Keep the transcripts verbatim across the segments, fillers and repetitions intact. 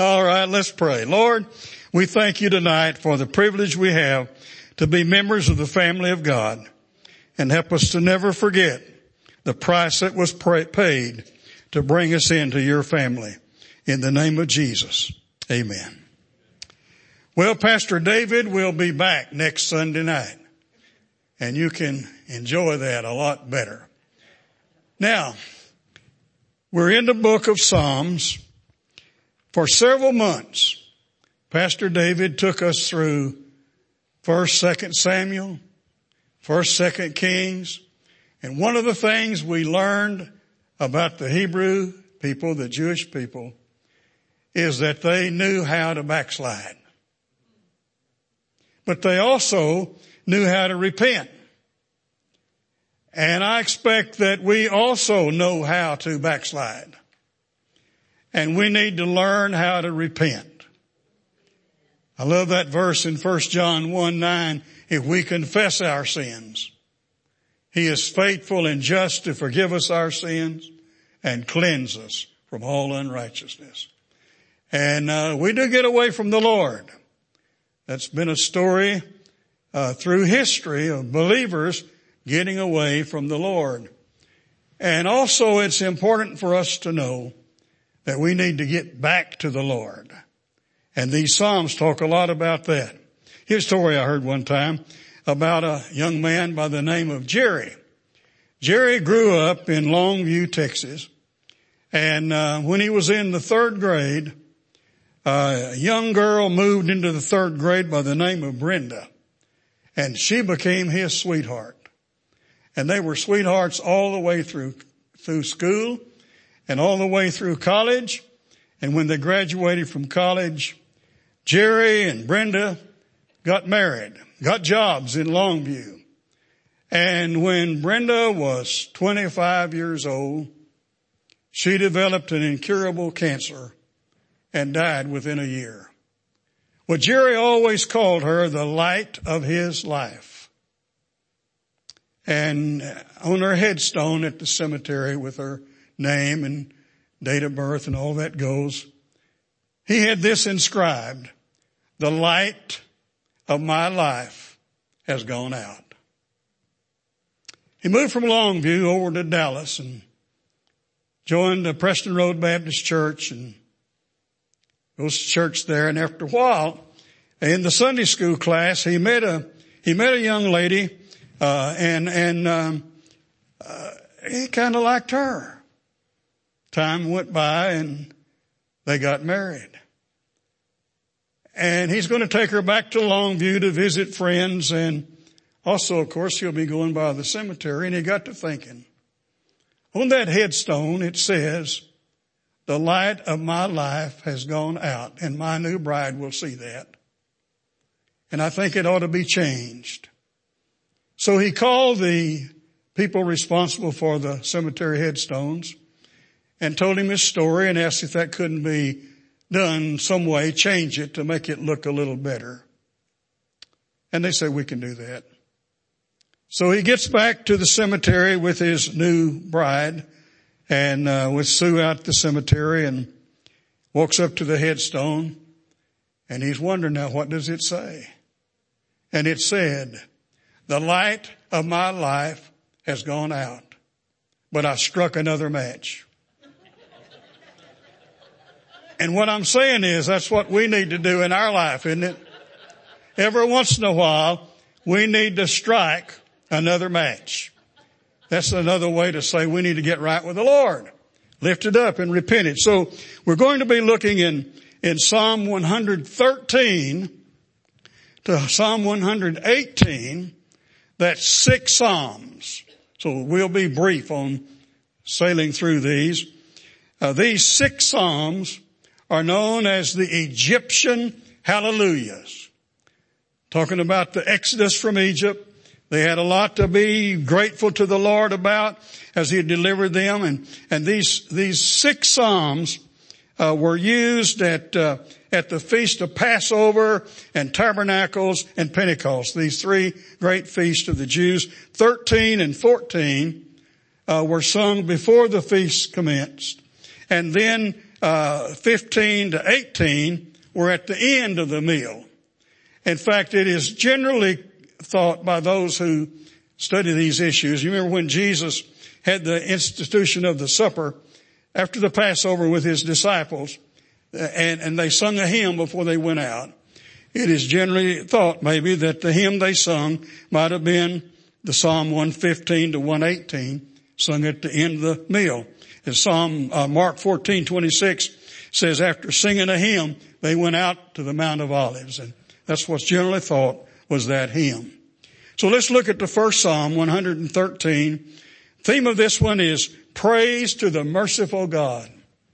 All right, let's pray. Lord, we thank you tonight for the privilege we have to be members of the family of God, and help us to never forget the price that was paid to bring us into your family. In the name of Jesus, amen. Well, Pastor David will be back next Sunday night, and you can enjoy that a lot better. Now, we're in the book of Psalms. For several months, Pastor David took us through First, Second Samuel, First, Second Kings, and one of the things we learned about the Hebrew people, the Jewish people, is that they knew how to backslide. But they also knew how to repent. And I expect that we also know how to backslide. And we need to learn how to repent. I love that verse in First John one nine. If we confess our sins, he is faithful and just to forgive us our sins and cleanse us from all unrighteousness. And uh, we do get away from the Lord. That's been a story uh, through history of believers getting away from the Lord. And also it's important for us to know that we need to get back to the Lord. And these Psalms talk a lot about that. Here's a story I heard one time about a young man by the name of Jerry. Jerry grew up in Longview, Texas. And uh, when he was in the third grade, uh, a young girl moved into the third grade by the name of Brenda. And she became his sweetheart. And they were sweethearts all the way through, through school. And all the way through college. And when they graduated from college, Jerry and Brenda got married, got jobs in Longview. And when Brenda was twenty-five years old, she developed an incurable cancer and died within a year. Well, Jerry always called her the light of his life. And on her headstone at the cemetery with her name and date of birth and all that goes, he had this inscribed: the light of my life has gone out. He moved from Longview over to Dallas and joined the Preston Road Baptist Church and goes to church there. And after a while, in the Sunday school class, he met a, he met a young lady, uh, and, and, um, uh, he kind of liked her. Time went by and they got married. And he's going to take her back to Longview to visit friends, and also, of course, he'll be going by the cemetery. And he got to thinking, on that headstone it says, the light of my life has gone out, and my new bride will see that. And I think it ought to be changed. So he called the people responsible for the cemetery headstones and told him his story and asked if that couldn't be done some way, change it to make it look a little better. And they said, we can do that. So he gets back to the cemetery with his new bride and uh, with Sue out at the cemetery and walks up to the headstone. And he's wondering now, what does it say? And it said, the light of my life has gone out, but I struck another match. And what I'm saying is that's what we need to do in our life, isn't it? Every once in a while, we need to strike another match. That's another way to say we need to get right with the Lord. Lift it up and repent it. So we're going to be looking in, in Psalm one thirteen to Psalm one eighteen. That's six Psalms. So we'll be brief on sailing through these. Uh, these six Psalms are known as the Egyptian Hallelujahs. Talking about the Exodus from Egypt. They had a lot to be grateful to the Lord about as he delivered them. And, and these, these six Psalms, uh, were used at, uh, at the Feast of Passover and Tabernacles and Pentecost. These three great feasts of the Jews. Thirteen and fourteen, uh, were sung before the feast commenced. And then uh, fifteen to eighteen were at the end of the meal. In fact, it is generally thought by those who study these issues. You remember when Jesus had the institution of the supper after the Passover with his disciples, and, and they sung a hymn before they went out. It is generally thought maybe that the hymn they sung might have been the Psalm one fifteen to one eighteen, sung at the end of the meal. As Psalm, uh, Mark fourteen twenty-six says, after singing a hymn, they went out to the Mount of Olives. And that's what's generally thought was that hymn. So let's look at the first Psalm, one thirteen. Theme of this one is praise to the merciful God.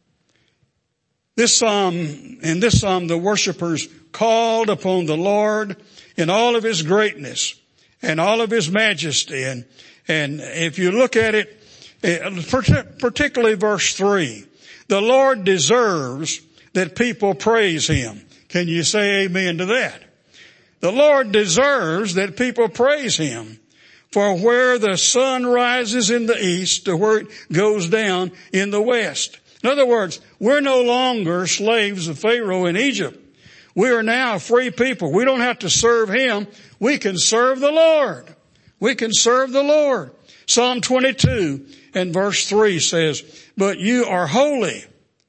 This psalm, in this psalm, the worshipers called upon the Lord in all of his greatness and all of his majesty. And, and if you look at it, particularly verse three, the Lord deserves that people praise him. Can you say amen to that? The Lord deserves that people praise him. For where the sun rises in the east to where it goes down in the west. In other words, we're no longer slaves of Pharaoh in Egypt. We are now free people. We don't have to serve him. We can serve the Lord. We can serve the Lord. Psalm twenty-two and verse three says, but you are holy,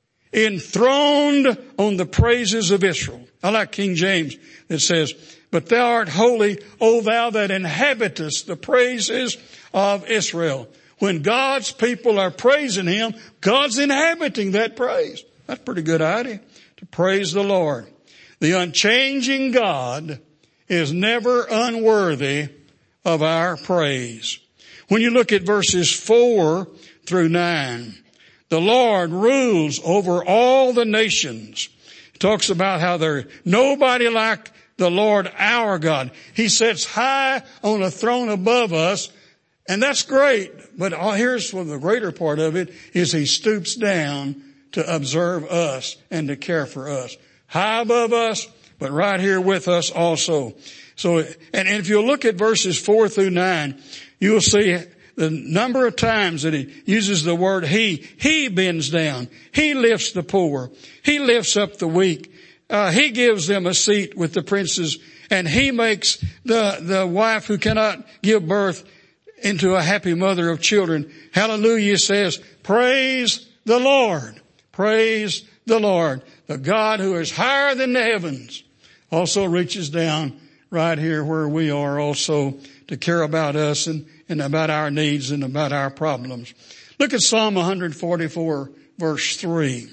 enthroned on the praises of Israel. I like King James that says, but thou art holy, O thou that inhabitest the praises of Israel. When God's people are praising him, God's inhabiting that praise. That's a pretty good idea, to praise the Lord. The unchanging God is never unworthy of our praise. When you look at verses four through nine, the Lord rules over all the nations. It talks about how there's nobody like the Lord our God. He sits high on a throne above us, and that's great. But here's what the greater part of it is he stoops down to observe us and to care for us. High above us, but right here with us also. So, and, and if you look at verses four through nine, you'll see the number of times that he uses the word he. He bends down. He lifts the poor. He lifts up the weak. Uh, he gives them a seat with the princes, and he makes the, the wife who cannot give birth into a happy mother of children. Hallelujah says, praise the Lord. Praise the Lord. The God who is higher than the heavens also reaches down right here where we are also to care about us and, and about our needs and about our problems. Look at Psalm one forty-four verse three.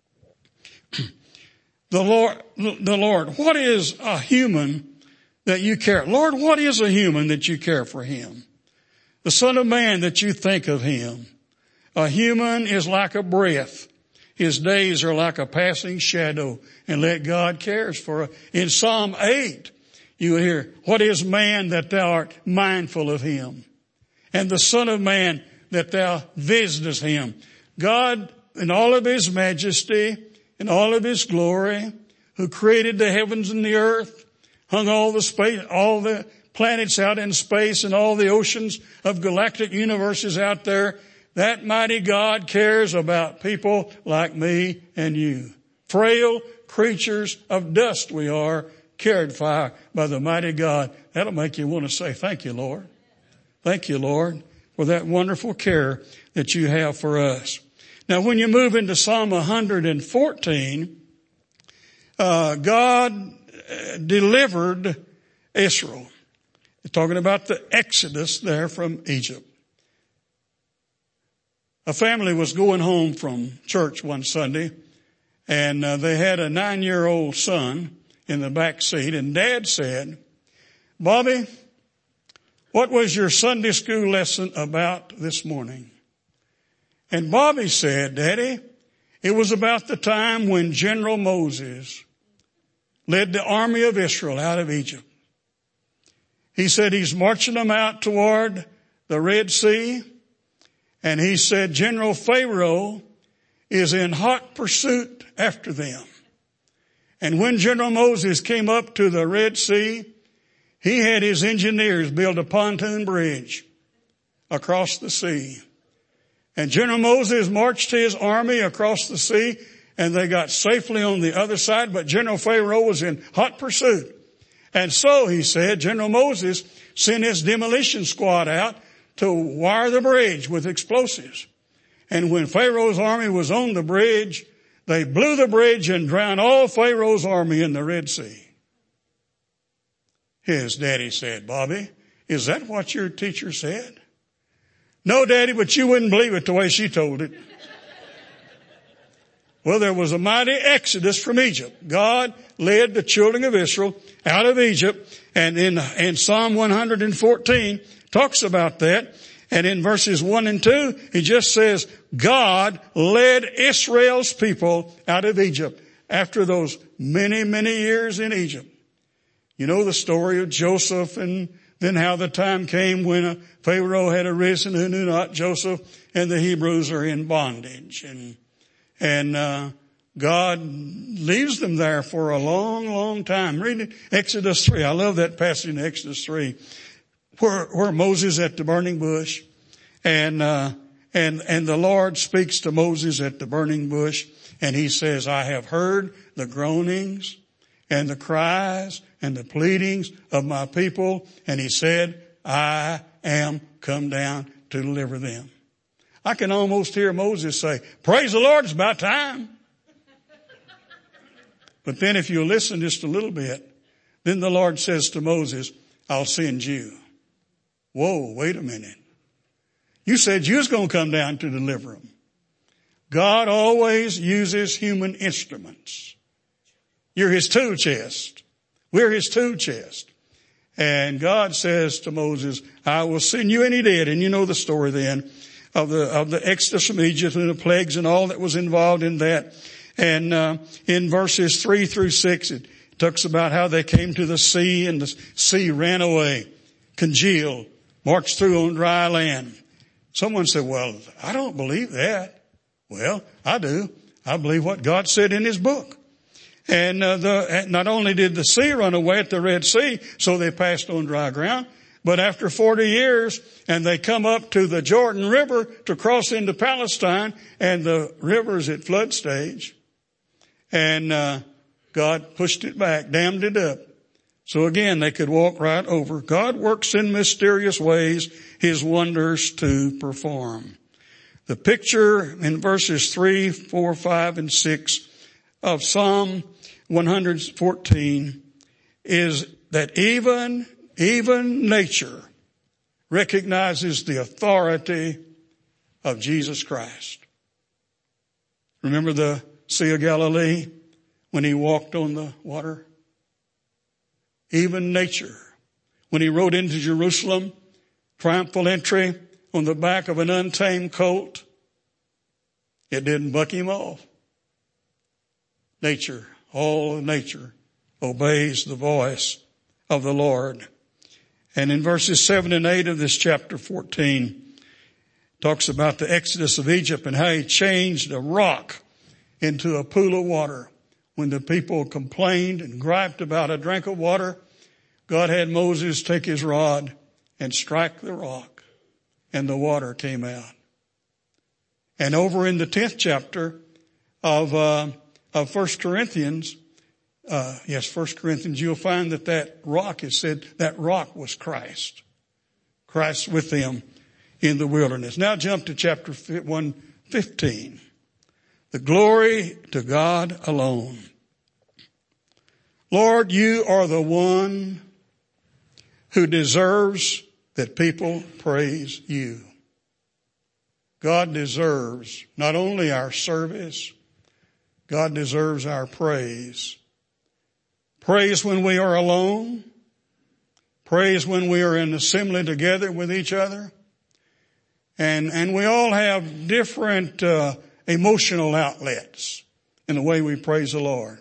The Lord, the Lord, what is a human that you care? Lord, what is a human that you care for him? The Son of Man that you think of him. A human is like a breath. His days are like a passing shadow, and let God cares for it. In Psalm eight, you hear, what is man that thou art mindful of him? And the Son of Man that thou visitest him. God, in all of his majesty, in all of his glory, who created the heavens and the earth, hung all the space, all the planets out in space and all the oceans of galactic universes out there, that mighty God cares about people like me and you. Frail creatures of dust we are, cared for by the mighty God. That'll make you want to say, thank you, Lord. Thank you, Lord, for that wonderful care that you have for us. Now, when you move into Psalm one fourteen, uh, God delivered Israel. It's talking about the Exodus there from Egypt. A family was going home from church one Sunday, and uh, they had a nine-year-old son in the back seat, and Dad said, Bobby, what was your Sunday school lesson about this morning? And Bobby said, Daddy, it was about the time when General Moses led the army of Israel out of Egypt. He said he's marching them out toward the Red Sea. And he said General Pharaoh is in hot pursuit after them. And when General Moses came up to the Red Sea, he had his engineers build a pontoon bridge across the sea. And General Moses marched his army across the sea, and they got safely on the other side, but General Pharaoh was in hot pursuit. And so, he said, General Moses sent his demolition squad out to wire the bridge with explosives. And when Pharaoh's army was on the bridge, they blew the bridge and drowned all Pharaoh's army in the Red Sea. His daddy said, Bobby, is that what your teacher said? No, Daddy, but you wouldn't believe it the way she told it. Well, there was a mighty exodus from Egypt. God led the children of Israel out of Egypt, and in, in Psalm one fourteen talks about that. And in verses one and two, he just says, God led Israel's people out of Egypt after those many, many years in Egypt. You know the story of Joseph, and then how the time came when a Pharaoh had arisen who knew not Joseph, and the Hebrews are in bondage. And And, uh, God leaves them there for a long, long time. Read Exodus three. I love that passage in Exodus three where, where Moses at the burning bush, and, uh, and, and the Lord speaks to Moses at the burning bush, and he says, I have heard the groanings and the cries and the pleadings of my people. And he said, I am come down to deliver them. I can almost hear Moses say, praise the Lord, it's about time. But then if you listen just a little bit, then the Lord says to Moses, I'll send you. Whoa, wait a minute. You said you was going to come down to deliver them. God always uses human instruments. You're his tool chest. We're his tool chest. And God says to Moses, I will send you, and he did. And you know the story then of the, of the exodus from Egypt and the plagues and all that was involved in that. And, uh, in verses three through six, it talks about how they came to the sea, and the sea ran away, congealed, marched through on dry land. Someone said, well, I don't believe that. Well, I do. I believe what God said in his book. And, uh, the, not only did the sea run away at the Red Sea, so they passed on dry ground, but after forty years, and they come up to the Jordan River to cross into Palestine, and the river's at flood stage. And uh God pushed it back, dammed it up. So again, they could walk right over. God works in mysterious ways, his wonders to perform. The picture in verses three, four, five, and six of Psalm one fourteen is that even Even nature recognizes the authority of Jesus Christ. Remember the Sea of Galilee when he walked on the water? Even nature, when he rode into Jerusalem, triumphal entry on the back of an untamed colt, it didn't buck him off. Nature, all of nature obeys the voice of the Lord. And in verses seven and eight of this chapter fourteen, talks about the exodus of Egypt and how he changed a rock into a pool of water. When the people complained and griped about a drink of water, God had Moses take his rod and strike the rock, and the water came out. And over in the tenth chapter of, uh, of First Corinthians, Uh, yes, First Corinthians, you'll find that that rock is said, that rock was Christ. Christ with them in the wilderness. Now jump to chapter one fifteen. The glory to God alone. Lord, you are the one who deserves that people praise you. God deserves not only our service, God deserves our praise. Praise when we are alone. Praise when we are in assembly together with each other. And, and we all have different, uh, emotional outlets in the way we praise the Lord.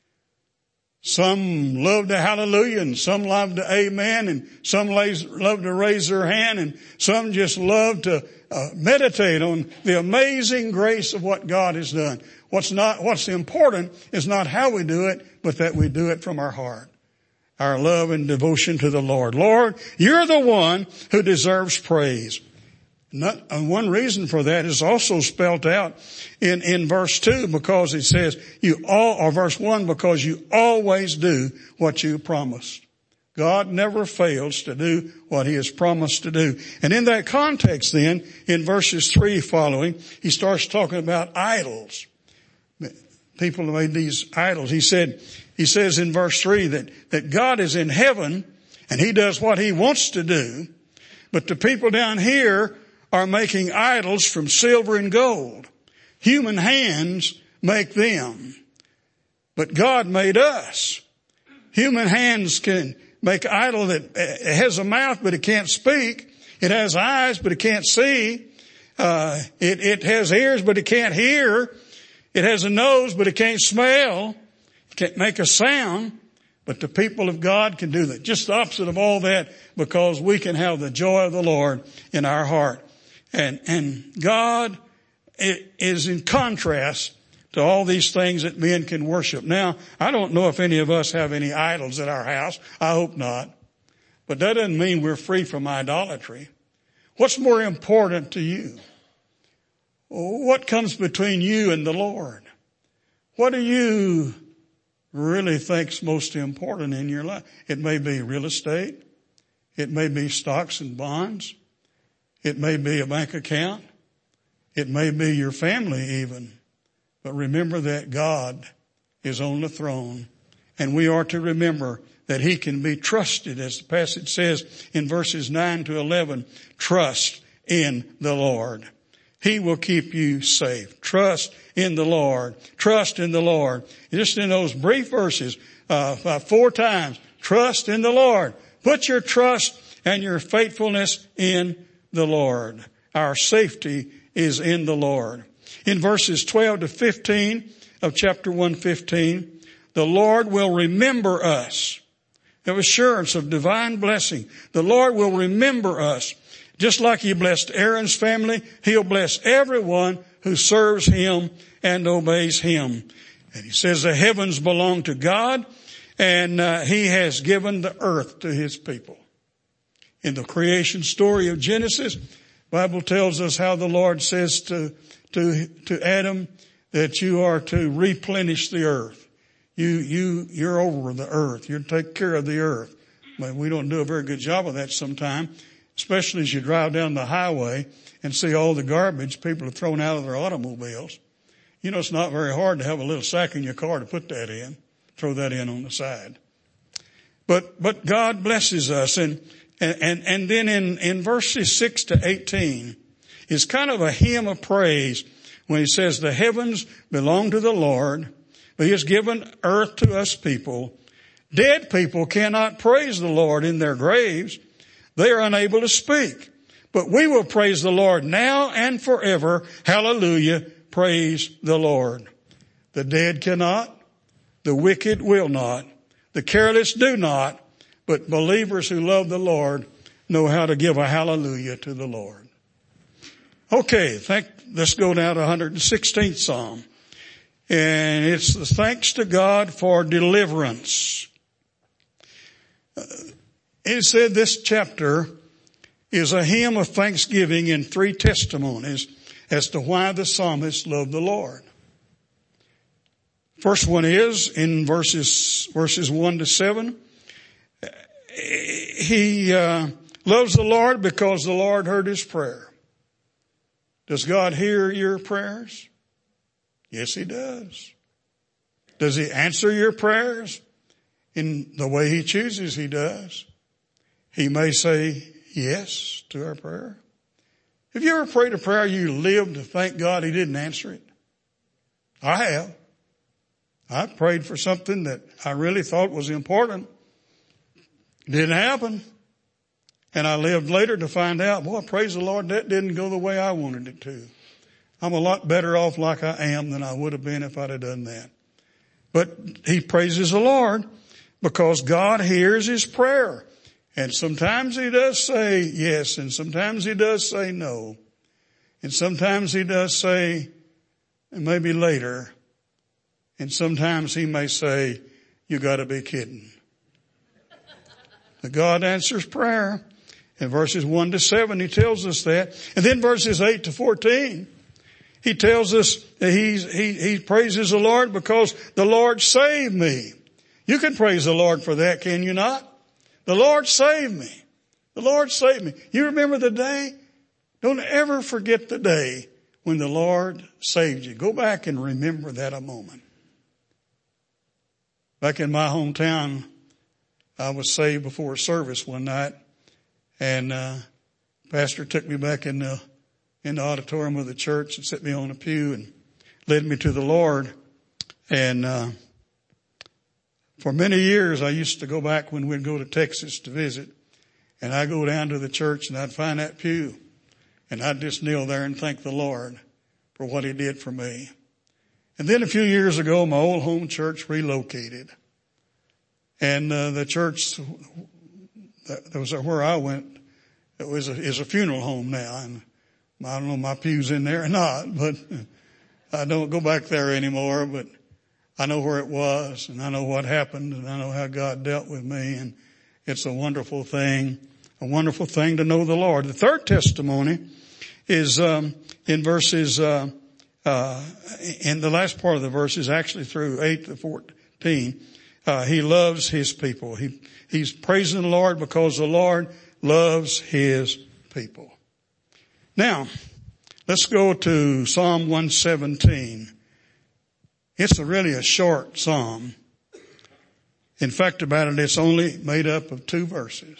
Some love to hallelujah, and some love to amen, and some love to raise their hand, and some just love to uh, meditate on the amazing grace of what God has done. What's not, what's important is not how we do it, but that we do it from our heart. Our love and devotion to the Lord. Lord, you're the one who deserves praise. Not, and one reason for that is also spelled out in, in verse two, because it says you all, or verse one, because you always do what you promised. God never fails to do what he has promised to do. And in that context then, in verses three following, he starts talking about idols. People made these idols. He said, he says in verse three that, that God is in heaven and he does what he wants to do, but the people down here are making idols from silver and gold. Human hands make them, but God made us. Human hands can make an idol that has a mouth, but it can't speak. It has eyes, but it can't see. Uh, it, it has ears, but it can't hear. It has a nose, but it can't smell. It can't make a sound. But the people of God can do that. Just the opposite of all that, because we can have the joy of the Lord in our heart. And, and God is in contrast to all these things that men can worship. Now, I don't know if any of us have any idols at our house. I hope not. But that doesn't mean we're free from idolatry. What's more important to you? What comes between you and the Lord? What do you really think's most important in your life? It may be real estate. It may be stocks and bonds. It may be a bank account. It may be your family even. But remember that God is on the throne, and we are to remember that he can be trusted, as the passage says in verses nine to eleven, trust in the Lord. He will keep you safe. Trust in the Lord. Trust in the Lord. Just in those brief verses, uh, about four times, trust in the Lord. Put your trust and your faithfulness in the Lord. Our safety is in the Lord. In verses twelve to fifteen of chapter one fifteen, the Lord will remember us. The assurance of divine blessing. The Lord will remember us. Just like he blessed Aaron's family, he'll bless everyone who serves him and obeys him. And he says the heavens belong to God, and uh, he has given the earth to his people. In the creation story of Genesis, the Bible tells us how the Lord says to, to, to Adam that you are to replenish the earth. You, you, you're over the earth. You're to take care of the earth. But we don't do a very good job of that sometimes, especially as you drive down the highway and see all the garbage people have thrown out of their automobiles. You know, it's not very hard to have a little sack in your car to put that in, throw that in on the side. But, but God blesses us. And, and, and then in, in verses six to eighteen is kind of a hymn of praise when he says the heavens belong to the Lord, but he has given earth to us people. Dead people cannot praise the Lord in their graves. They are unable to speak. But we will praise the Lord now and forever. Hallelujah. Praise the Lord. The dead cannot. The wicked will not. The careless do not. But believers who love the Lord know how to give a hallelujah to the Lord. Okay, thank, let's go down to one hundred sixteenth Psalm. And it's the thanks to God for deliverance. Uh, It said this chapter is a hymn of thanksgiving in three testimonies as to why the psalmist loved the Lord. First one is in verses, verses one to seven. He, uh, loves the Lord because the Lord heard his prayer. Does God hear your prayers? Yes, he does. Does he answer your prayers? In the way he chooses, he does. He may say yes to our prayer. Have you ever prayed a prayer you lived to thank God he didn't answer it? I have. I prayed for something that I really thought was important. Didn't happen. And I lived later to find out, boy, praise the Lord, that didn't go the way I wanted it to. I'm a lot better off like I am than I would have been if I'd have done that. But he praises the Lord because God hears his prayer. And sometimes he does say yes, and sometimes he does say no. And sometimes he does say, maybe later. And sometimes he may say, you gotta be kidding. But God answers prayer. In verses one to seven, he tells us that. And then verses eight to fourteen, he tells us that he's, he, he praises the Lord because the Lord saved me. You can praise the Lord for that, can you not? The Lord saved me. The Lord saved me. You remember the day? Don't ever forget the day when the Lord saved you. Go back and remember that a moment. Back in my hometown, I was saved before service one night, and uh pastor took me back in the in the auditorium of the church and set me on a pew and led me to the Lord. And uh for many years I used to go back when we'd go to Texas to visit, and I'd go down to the church and I'd find that pew and I'd just kneel there and thank the Lord for what he did for me. And then a few years ago, my old home church relocated. And uh, the church that was where I went, it was a, is a funeral home now. And I don't know if my pew's in there or not, but I don't go back there anymore. But I know where it was, and I know what happened, and I know how God dealt with me. And it's a wonderful thing, a wonderful thing to know the Lord. The third testimony is um, in verses, uh, uh, in the last part of the verses, actually through eight to fourteen. Uh, he loves his people. He, he's praising the Lord because the Lord loves his people. Now, let's go to Psalm one seventeen. It's a really a short psalm. In fact, about it, it's only made up of two verses.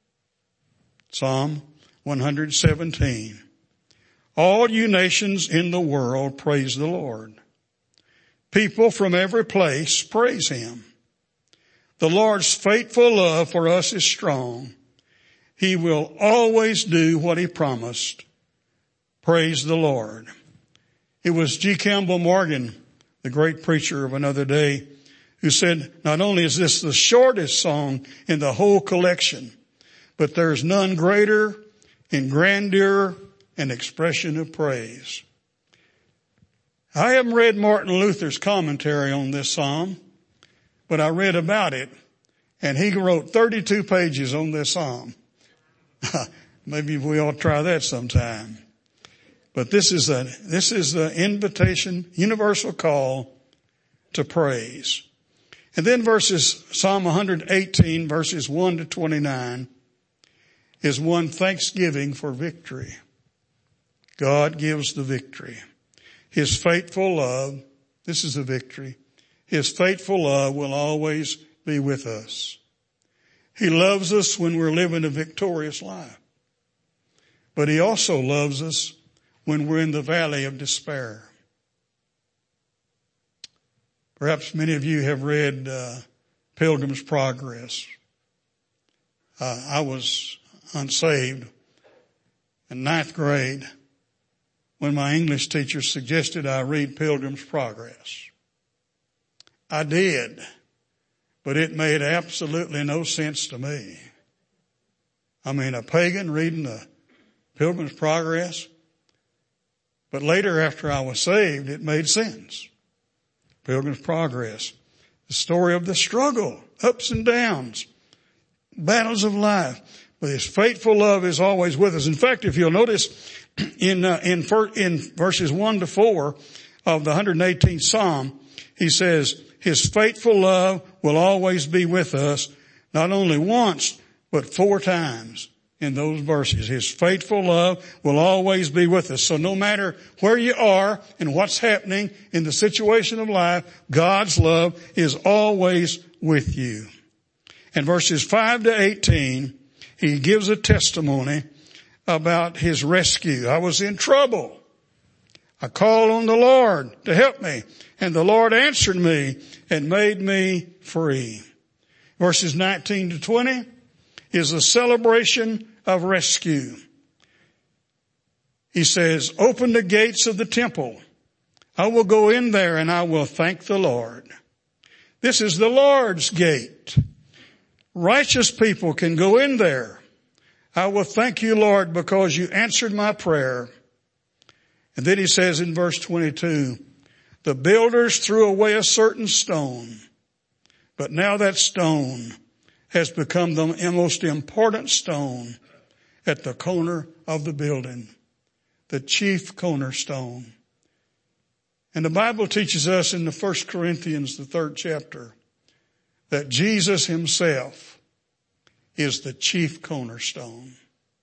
Psalm one seventeen. All you nations in the world praise the Lord. People from every place praise him. The Lord's faithful love for us is strong. He will always do what he promised. Praise the Lord. It was G. Campbell Morgan, the great preacher of another day, who said, not only is this the shortest song in the whole collection, but there's none greater in grandeur and expression of praise. I haven't read Martin Luther's commentary on this psalm, but I read about it, and he wrote thirty-two pages on this psalm. Maybe we ought to try that sometime. But this is a, this is the invitation, universal call to praise. And then verses, Psalm one eighteen, verses one to twenty-nine, is one thanksgiving for victory. God gives the victory. His faithful love, this is the victory. His faithful love will always be with us. He loves us when we're living a victorious life. But he also loves us when we're in the valley of despair. Perhaps many of you have read uh, Pilgrim's Progress. Uh, I was unsaved in ninth grade when my English teacher suggested I read Pilgrim's Progress. I did, but it made absolutely no sense to me. I mean, a pagan reading the Pilgrim's Progress. But later, after I was saved, it made sense. Pilgrim's Progress. The story of the struggle, ups and downs, battles of life. But his faithful love is always with us. In fact, if you'll notice in, uh, in, in verses one to four of the one hundred eighteenth Psalm, he says, his faithful love will always be with us, not only once, but four times in those verses. His faithful love will always be with us. So no matter where you are and what's happening in the situation of life, God's love is always with you. In verses five to eighteen, he gives a testimony about his rescue. I was in trouble. I called on the Lord to help me, and the Lord answered me and made me free. Verses nineteen to twenty is a celebration of rescue. He says, open the gates of the temple. I will go in there and I will thank the Lord. This is the Lord's gate. Righteous people can go in there. I will thank you, Lord, because you answered my prayer. And then he says in verse twenty-two, the builders threw away a certain stone, but now that stone has become the most important stone, at the corner of the building, the chief cornerstone. And the Bible teaches us in the First Corinthians, the third chapter, that Jesus himself is the chief cornerstone.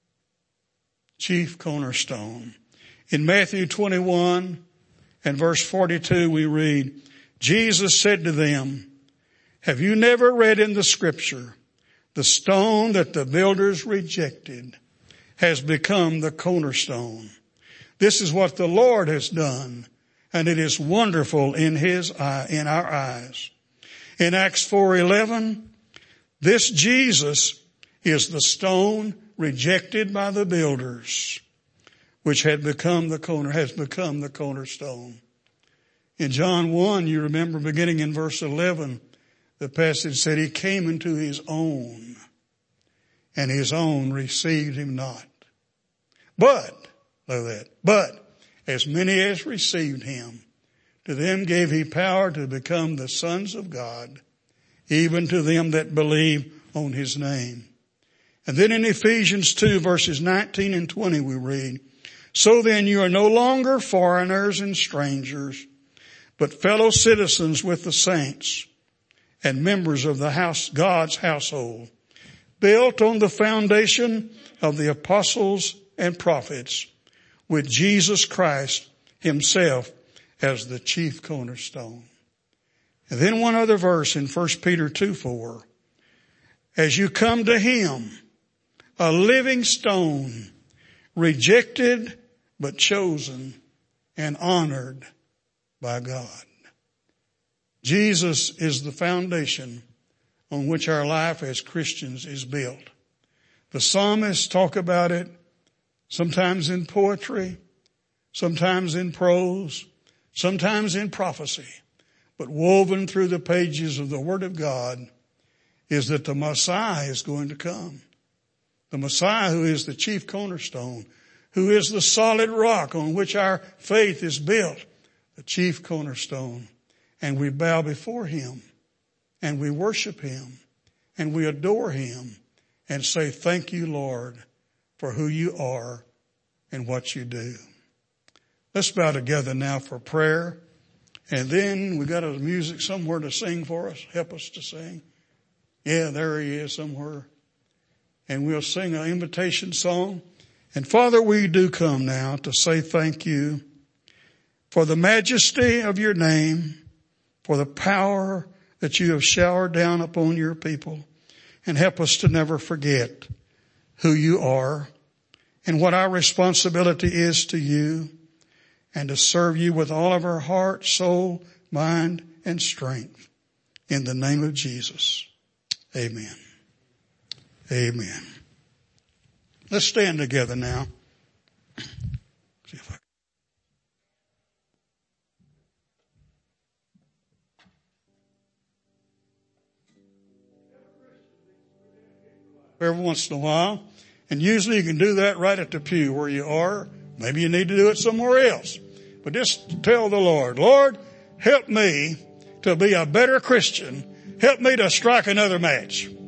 Chief cornerstone. In Matthew twenty-one and verse forty-two we read, Jesus said to them, have you never read in the scripture, the stone that the builders rejected has become the cornerstone. This is what the Lord has done, and it is wonderful in his eye, in our eyes. In Acts four eleven, this Jesus is the stone rejected by the builders, which had become the corner, has become the cornerstone. In John one, you remember beginning in verse eleven, the passage said he came into his own, and his own received him not. But, look at that, but as many as received him, to them gave he power to become the sons of God, even to them that believe on his name. And then in Ephesians two verses nineteen and twenty we read, so then you are no longer foreigners and strangers, but fellow citizens with the saints and members of the house, God's household, built on the foundation of the apostles and prophets, with Jesus Christ himself as the chief cornerstone. And then one other verse in First Peter two four. As you come to him, a living stone, rejected but chosen and honored by God. Jesus is the foundation on which our life as Christians is built. The psalmists talk about it sometimes in poetry, sometimes in prose, sometimes in prophecy. But woven through the pages of the Word of God is that the Messiah is going to come. The Messiah who is the chief cornerstone, who is the solid rock on which our faith is built, the chief cornerstone. And we bow before him, and we worship him, and we adore him, and say, thank you, Lord, for who you are and what you do. Let's bow together now for prayer. And then we got a music somewhere to sing for us. Help us to sing. Yeah, there he is somewhere. And we'll sing an invitation song. And Father, we do come now to say thank you for the majesty of your name, for the power that you have showered down upon your people. And help us to never forget who you are and what our responsibility is to you, and to serve you with all of our heart, soul, mind, and strength. In the name of Jesus. Amen. Amen. Let's stand together now. See if I every once in a while. And usually you can do that right at the pew where you are. Maybe you need to do it somewhere else. But just tell the Lord, Lord, help me to be a better Christian. Help me to strike another match.